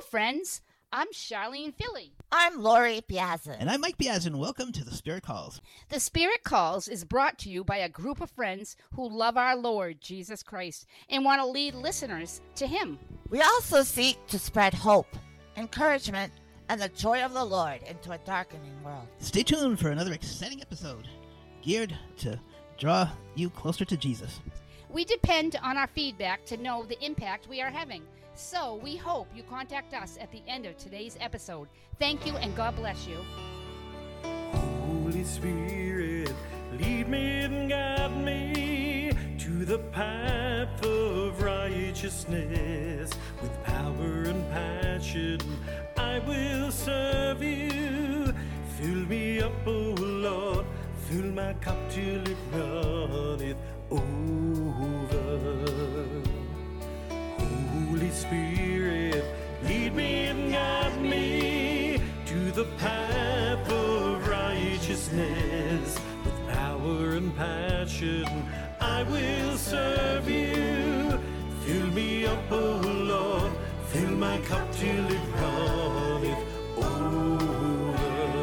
friends. I'm Charlene Philly. I'm Lori Biazin. And I'm Mike Biazin. Welcome to The Spirit Calls. The Spirit Calls is brought to you by a group of friends who love our Lord Jesus Christ and want to lead listeners to Him. We also seek to spread hope, encouragement, and the joy of the Lord into a darkening world. Stay tuned for another exciting episode geared to draw you closer to Jesus. We depend on our feedback to know the impact we are having. So we hope you contact us at the end of today's episode. Thank you and God bless you. Holy Spirit, lead me and guide me to the path of righteousness. With power and passion, I will serve you. Fill me up, O Lord, fill my cup till it runneth over. Holy Spirit, lead me and guide me to the path of righteousness. With power and passion, I will serve you. Fill me up, O Lord, fill my cup till it runneth over.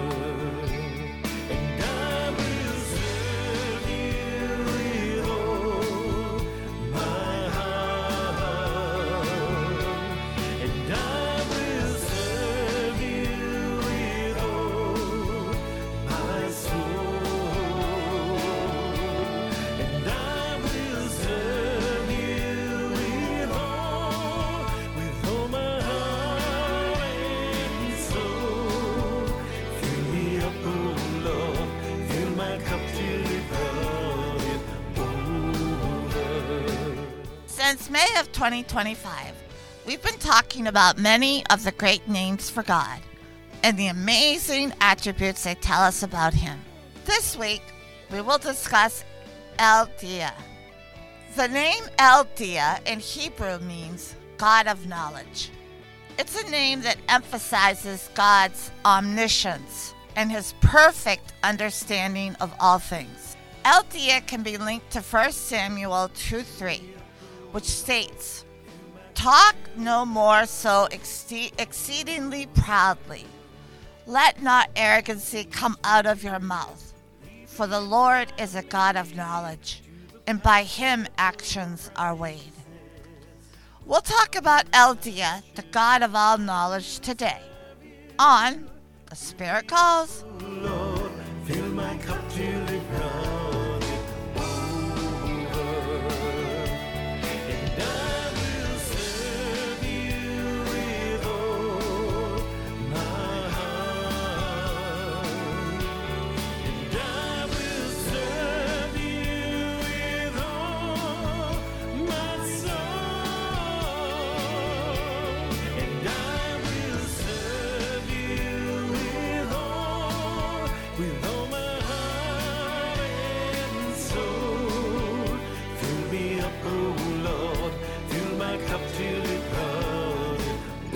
And I will serve you with all my heart. And I will serve you with all my soul. And I will serve you with all my heart and soul. Fill me up, O Lord, fill my cup till it runneth over. Since May of 2025, we've been talking about many of the great names for God and the amazing attributes they tell us about Him. This week, we will discuss El Dia. The name El Dia in Hebrew means God of knowledge. It's a name that emphasizes God's omniscience and His perfect understanding of all things. El Dia can be linked to 1 Samuel 2:3, which states, "Talk no more so exceedingly proudly. Let not arrogancy come out of your mouth. For the Lord is a God of knowledge, and by Him actions are weighed." We'll talk about El Dia, the God of all knowledge, today on The Spirit Calls. Lord, fill my cup till it runneth over. And I will serve you with all my heart. And I will serve you with all my soul. And I will serve you with all my heart and soul. Fill me up, O Lord, fill my cup till it runneth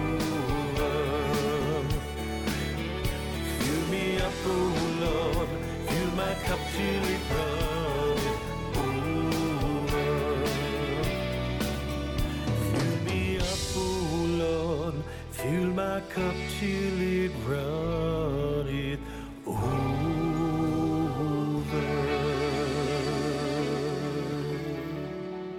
over. Fill me up, O Lord, fill my cup till it runneth over. Fill me up, O Lord, fill my cup till it runneth over.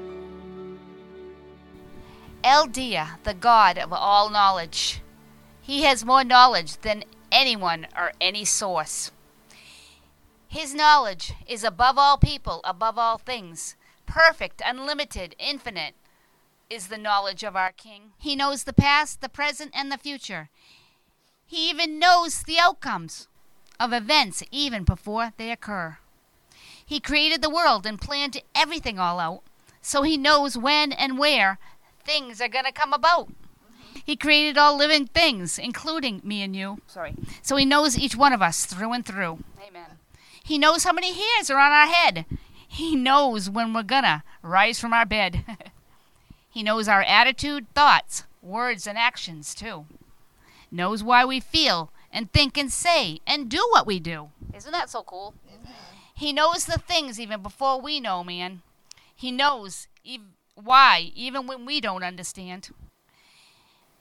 El Dia, the God of all knowledge. He has more knowledge than anyone or any source. His knowledge is above all people, above all things. Perfect, unlimited, infinite is the knowledge of our King. He knows the past, the present, and the future. He even knows the outcomes of events even before they occur. He created the world and planned everything all out, so he knows when and where things are going to come about. He created all living things, including me and you. So he knows each one of us through and through. Amen. He knows how many hairs are on our head. He knows when we're going to rise from our bed. He knows our attitude, thoughts, words, and actions, too. Knows why we feel and think and say and do what we do. Isn't that so cool? He knows the things even before we know, man. He knows why, even when we don't understand.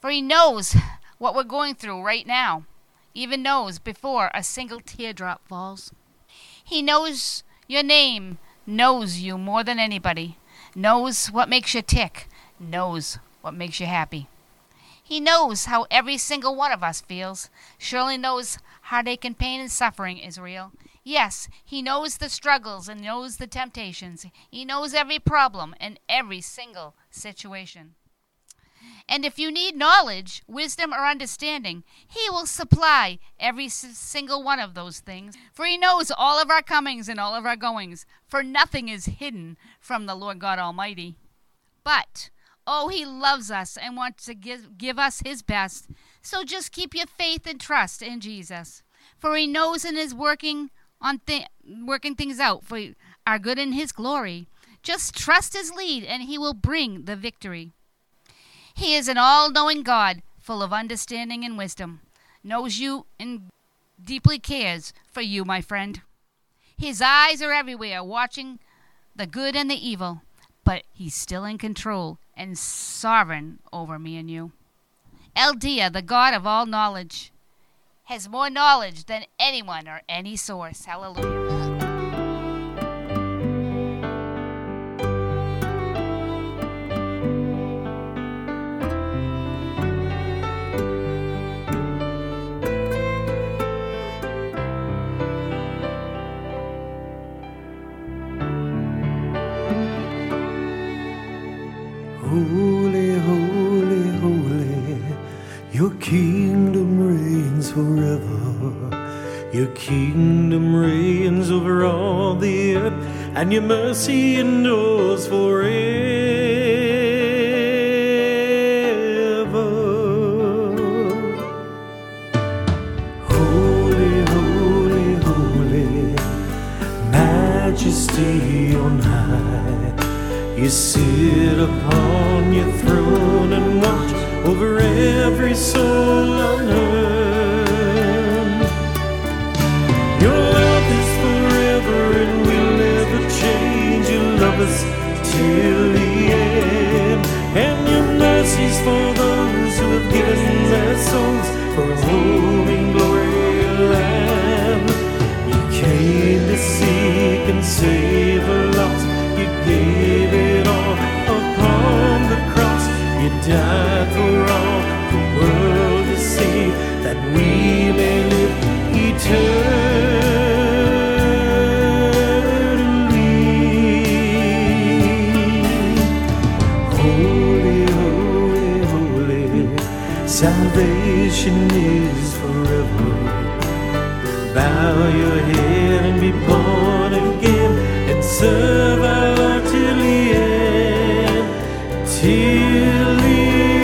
For he knows what we're going through right now, even knows before a single teardrop falls. He knows your name, knows you more than anybody, knows what makes you tick, knows what makes you happy. He knows how every single one of us feels, surely knows heartache and pain and suffering is real. Yes, he knows the struggles and knows the temptations. He knows every problem and every single situation. And if you need knowledge, wisdom, or understanding, he will supply every single one of those things. For he knows all of our comings and all of our goings, for nothing is hidden from the Lord God Almighty. But, oh, he loves us and wants to give us his best. So just keep your faith and trust in Jesus. For he knows and is working things out for our good and his glory. Just trust his lead and he will bring the victory. He is an all-knowing God, full of understanding and wisdom, knows you and deeply cares for you, my friend. His eyes are everywhere, watching the good and the evil, but he's still in control and sovereign over me and you. El Dia, the God of all knowledge, has more knowledge than anyone or any source. Hallelujah. Holy, holy, holy, your kingdom reigns forever. Your kingdom reigns over all the earth, and your mercy endures forever. Holy, holy, holy, majesty on high. You sit upon your throne and watch over every soul on earth. Your love is forever and will never change. You love us till the end, and your mercies for those who have given their souls for a home in glory land. You came to seek and save a lost. You gave it all upon the cross. You died for all the world to see, that we may live eternally. Holy, holy, holy, salvation is forever. Bow your head and be born again and serve our Lord till the end, till the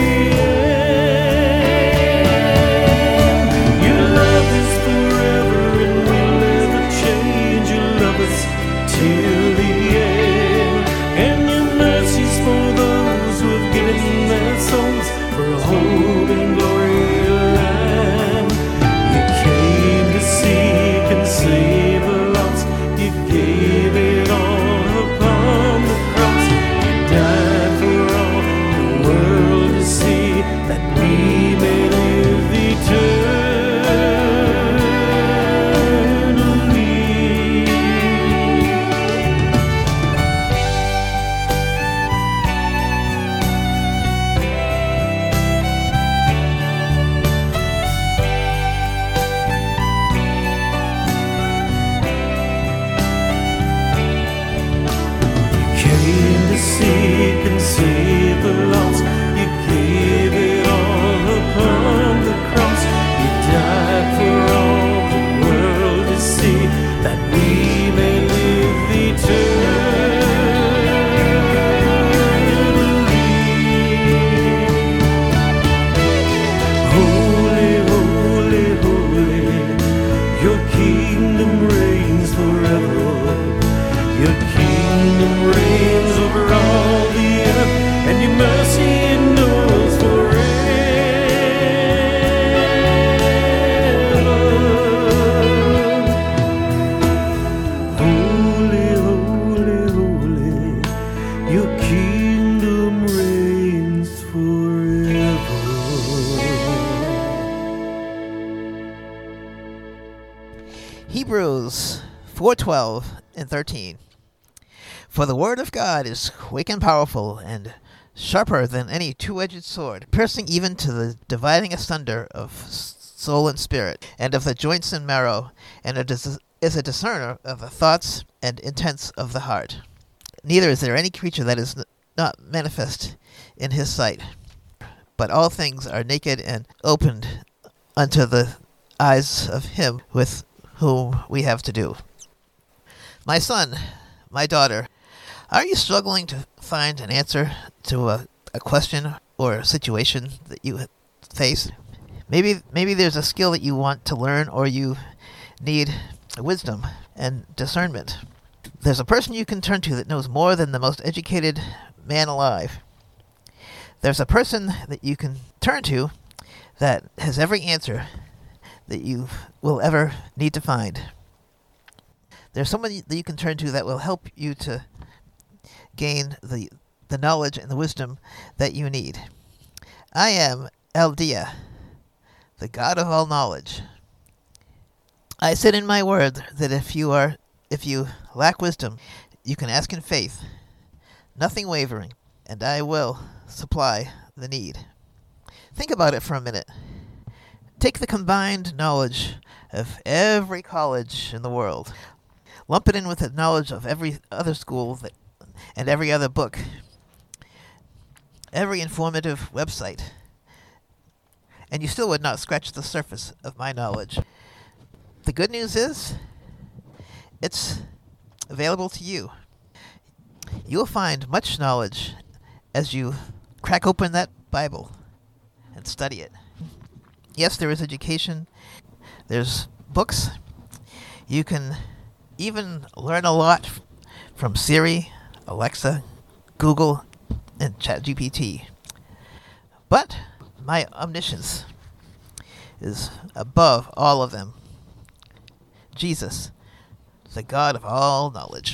end. Your love is forever and will never change. You love us till the end, and your mercies for those who have given their souls for a hope in glory land. You came to seek and save a lost. You gave it all upon the cross. You died for all the world to see, that we may live eternally. Hebrews 4:12 and 13. For the word of God is quick and powerful, and sharper than any two-edged sword, piercing even to the dividing asunder of soul and spirit, and of the joints and marrow, and is a discerner of the thoughts and intents of the heart. Neither is there any creature that is not manifest in his sight, but all things are naked and opened unto the eyes of him with whom we have to do. My son, my daughter, are you struggling to find an answer to a question or a situation that you face? Maybe there's a skill that you want to learn, or you need wisdom and discernment. There's a person you can turn to that knows more than the most educated man alive. There's a person that you can turn to that has every answer that you will ever need to find. There's someone that you can turn to that will help you to gain the knowledge and the wisdom that you need. I am El Dia, the God of all knowledge. I said in my word that if you lack wisdom, you can ask in faith, nothing wavering, and I will supply the need. Think about it for a minute. Take the combined knowledge of every college in the world, lump it in with the knowledge of every other school and every other book, every informative website, and you still would not scratch the surface of my knowledge. The good news is, it's available to you. You will find much knowledge as you crack open that Bible and study it. Yes, there is education. There's books. You can even learn a lot from Siri, Alexa, Google, and ChatGPT. But my omniscience is above all of them. Jesus, the God of all knowledge.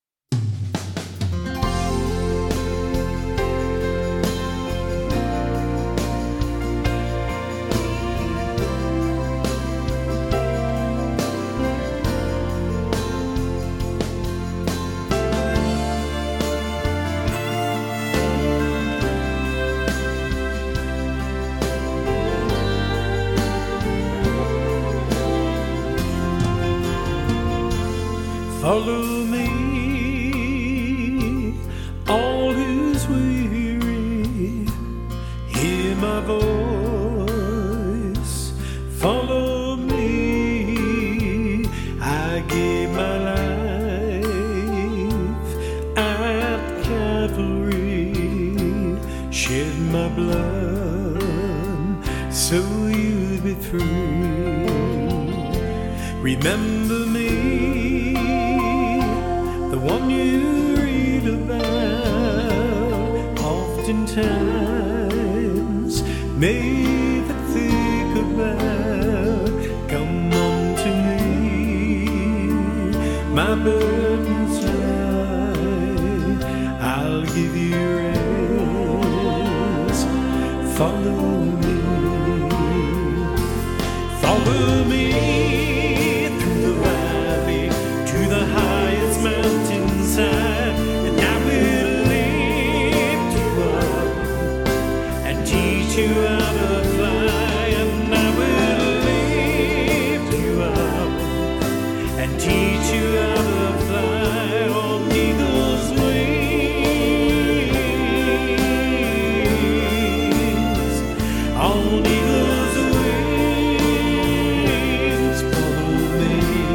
Follow me, all who's weary, hear my voice. Follow me, I gave my life at Calvary, shed my blood so you'd be free. Remember me, the one you read about, oftentimes made that think about. Come unto me, my burden's light, I'll give you rest. Follow me, follow me. And I will lift you up and teach you how to fly. And I will lift you up and teach you how to fly on eagle's wings. On eagle's wings, follow me.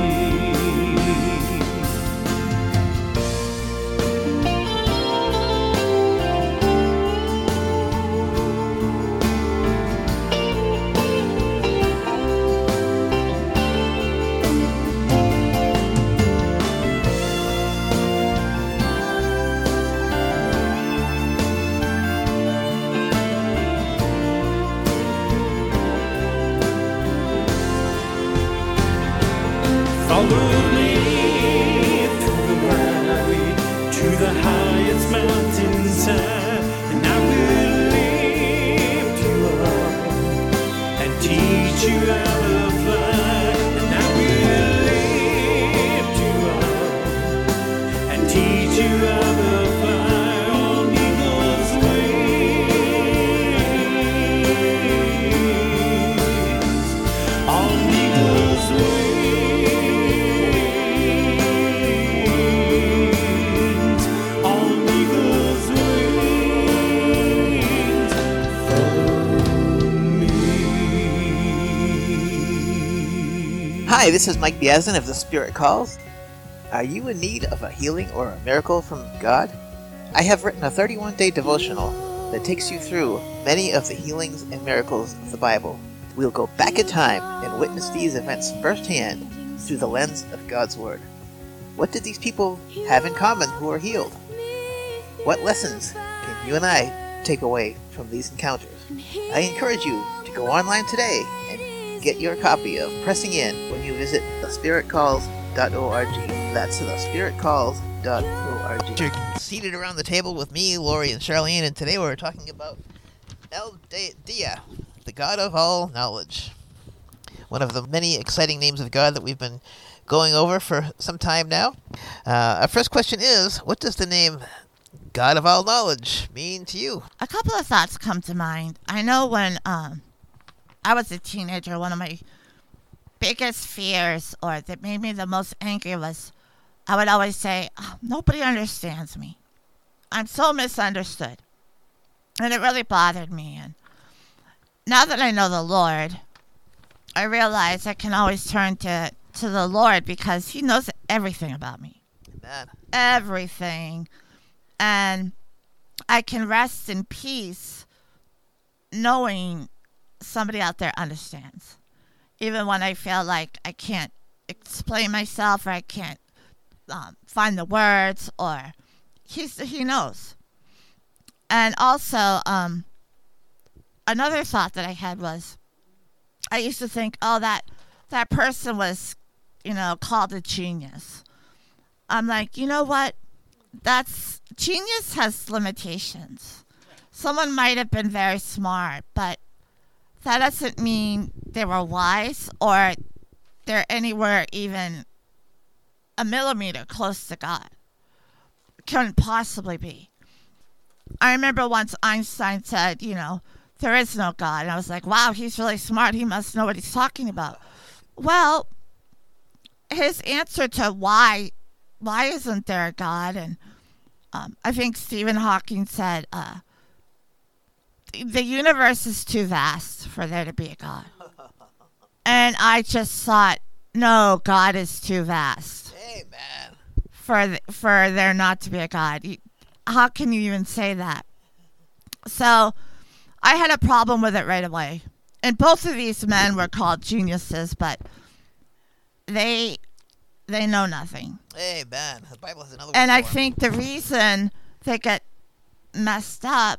Follow me through the valley to the highest mountainside, and I will lift you up and teach you how to fly. And I will lift Hi, this is Mike Biazin of The Spirit Calls. Are you in need of a healing or a miracle from God? I have written a 31-day devotional that takes you through many of the healings and miracles of the Bible. We'll go back in time and witness these events firsthand through the lens of God's Word. What did these people have in common who are healed? What lessons can you and I take away from these encounters? I encourage you to go online today and get your copy of Pressing In when you visit thespiritcalls.org. That's thespiritcalls.org. You're seated around the table with me, Lori, and Charlene, and today we're talking about El Dia, the God of all knowledge. One of the many exciting names of God that we've been going over for some time now. Our first question is, what does the name God of all knowledge mean to you? A couple of thoughts come to mind. I know when I was a teenager, one of my biggest fears, or that made me the most angry, was I would always say, nobody understands me. I'm so misunderstood. And it really bothered me. And now that I know the Lord, I realize I can always turn to the Lord because He knows everything about me. Amen. Everything. And I can rest in peace knowing somebody out there understands. Even when I feel like I can't explain myself, or I can't find the words, or He knows. And also, another thought that I had was, I used to think, that person was, called a genius. I'm like, you know what? Genius has limitations. Someone might have been very smart, but that doesn't mean they were wise or they're anywhere even a millimeter close to God. Couldn't possibly be. I remember once Einstein said, there is no God. And I was like, wow, he's really smart. He must know what he's talking about. Well, his answer to why isn't there a God? And I think Stephen Hawking said, the universe is too vast for there to be a God. And I just thought, no, God is too vast. Amen. For there not to be a God. How can you even say that? So I had a problem with it right away. And both of these men were called geniuses, but they know nothing. Amen. The Bible has another word. And I for 'em. think the reason they get messed up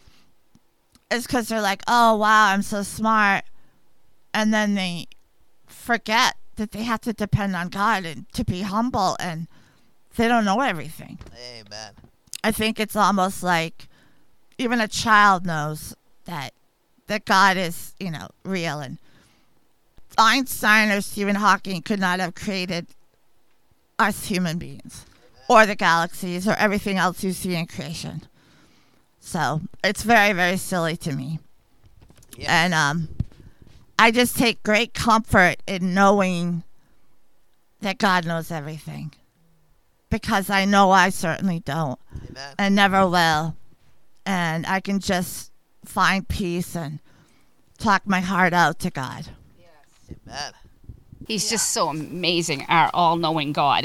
is because they're like, oh, wow, I'm so smart. And then they forget that they have to depend on God and to be humble, and they don't know everything. Amen. I think it's almost like even a child knows that God is, real. And Einstein or Stephen Hawking could not have created us human beings, or the galaxies, or everything else you see in creation. So it's very, very silly to me. Yeah. And I just take great comfort in knowing that God knows everything, because I know I certainly don't. Amen. And never will. And I can just find peace and talk my heart out to God. Amen. He's just so amazing, our all-knowing God.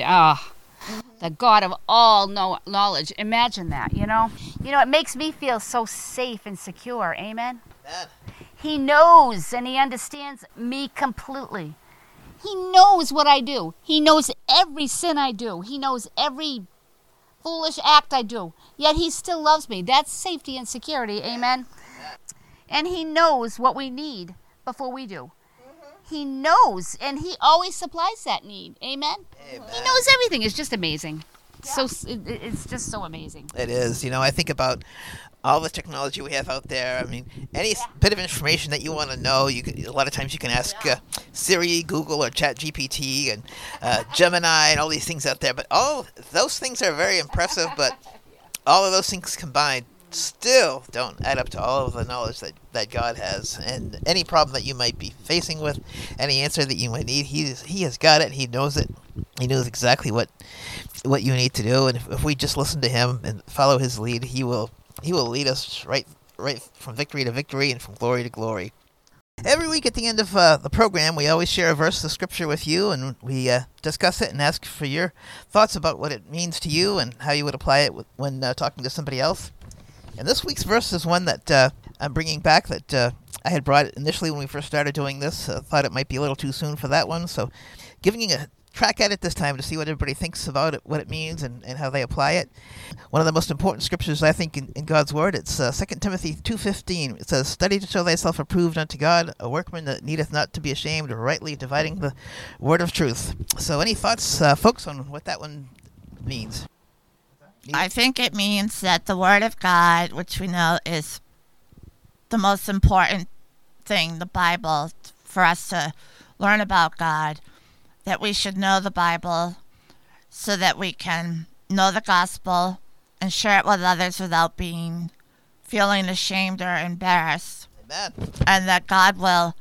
The God of all knowledge. Imagine that, it makes me feel so safe and secure. Amen? Amen. He knows and He understands me completely. He knows what I do. He knows every sin I do. He knows every foolish act I do. Yet He still loves me. That's safety and security. Amen? And He knows what we need before we do. He knows, and He always supplies that need. Amen? Amen. He knows everything. It's just amazing. So it's just so amazing. It is. I think about all the technology we have out there. I mean, any bit of information that you want to know, a lot of times you can ask Siri, Google, or ChatGPT, and Gemini, and all these things out there. But all those things are very impressive, but all of those things combined still don't add up to all of the knowledge that God has. And any problem that you might be facing with, any answer that you might need, He has got it. He knows it. He knows exactly what you need to do. And if we just listen to Him and follow His lead, He will lead us right from victory to victory and from glory to glory. Every week at the end of the program, we always share a verse of Scripture with you, and we discuss it and ask for your thoughts about what it means to you and how you would apply it when talking to somebody else. And this week's verse is one that I'm bringing back that I had brought initially when we first started doing this. Thought it might be a little too soon for that one, so giving you a crack at it this time to see what everybody thinks about it, what it means, and how they apply it. One of the most important scriptures, I think, in God's Word, it's 2 Timothy 2:15. It says, "Study to show thyself approved unto God, a workman that needeth not to be ashamed, rightly dividing the word of truth." So any thoughts, folks, on what that one means? I think it means that the Word of God, which we know is the most important thing, the Bible, for us to learn about God, that we should know the Bible so that we can know the gospel and share it with others without feeling ashamed or embarrassed. Amen. And that God will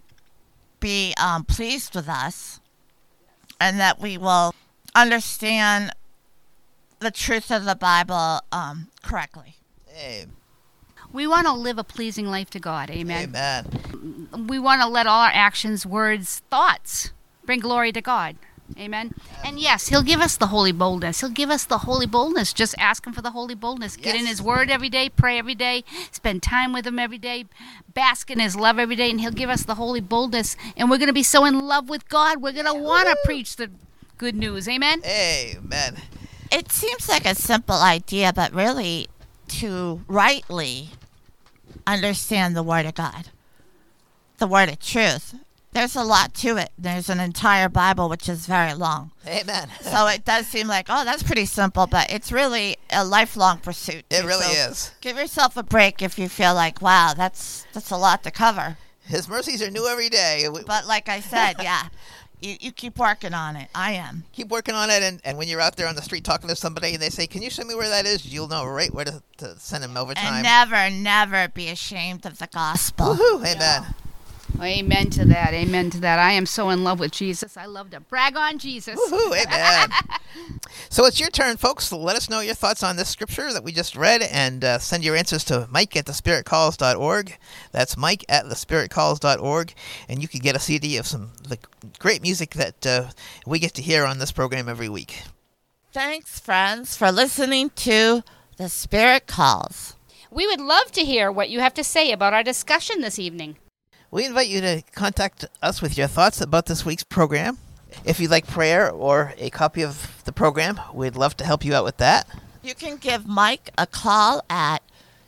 be pleased with us, and that we will understand the truth of the Bible correctly. Amen. We want to live a pleasing life to God. Amen. Amen. We want to let all our actions, words, thoughts bring glory to God. Amen. And yes, He'll give us the holy boldness. He'll give us the holy boldness. Just ask Him for the holy boldness. Get in His Word every day, pray every day, spend time with Him every day, bask in His love every day, and He'll give us the holy boldness. And we're going to be so in love with God, we're going to want to preach the good news. Amen. Amen. It seems like a simple idea, but really, to rightly understand the Word of God, the Word of truth, there's a lot to it. There's an entire Bible, which is very long. Amen. So it does seem like, oh, that's pretty simple, but it's really a lifelong pursuit. It really So is. Give yourself a break if you feel like, wow, that's a lot to cover. His mercies are new every day. But like I said, yeah, you keep working on it. I am. Keep working on it, and when you're out there on the street talking to somebody and they say, "Can you show me where that is?" you'll know right where to send them over time. And never be ashamed of the gospel. Woohoo! Amen. Amen to that. Amen to that. I am so in love with Jesus. I love to brag on Jesus. Woohoo! Amen. So it's your turn, folks. So let us know your thoughts on this scripture that we just read, and send your answers to Mike@thespiritcalls.org. That's Mike@thespiritcalls.org, and you can get a CD of some of the great music that we get to hear on this program every week. Thanks, friends, for listening to The Spirit Calls. We would love to hear what you have to say about our discussion this evening. We invite you to contact us with your thoughts about this week's program. If you'd like prayer or a copy of the program, we'd love to help you out with that. You can give Mike a call at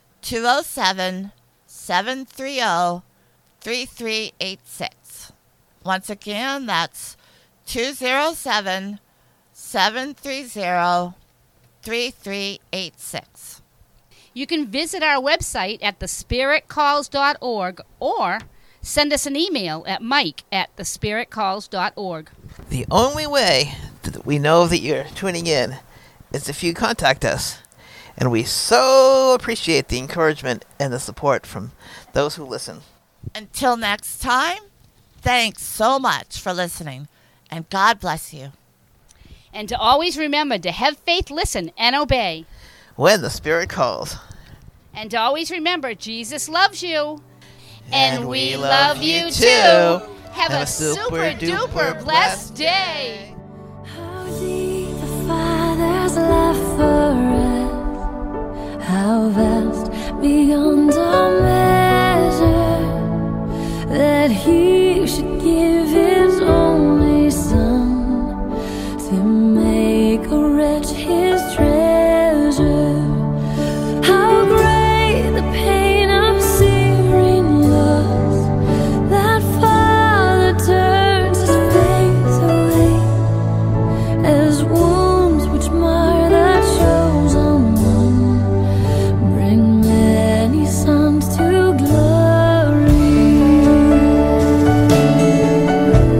207-730-3386. Once again, that's 207-730-3386. You can visit our website at thespiritcalls.org or send us an email at mike@thespiritcalls.org. The only way that we know that you're tuning in is if you contact us. And we so appreciate the encouragement and the support from those who listen. Until next time, thanks so much for listening, and God bless you. And to always remember to have faith, listen, and obey. When the Spirit calls. And to always remember, Jesus loves you. And we love you too. Have a super duper blessed day. How deep the Father's love for us, how vast beyond all measure, that He should give His only Son to make a wretch His treasure. How great the pain of searing loss, that Father turns His face away, as wounds which mar that shows on one bring many sons to glory.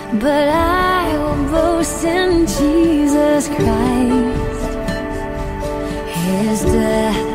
but I will boast in Jesus Christ. His death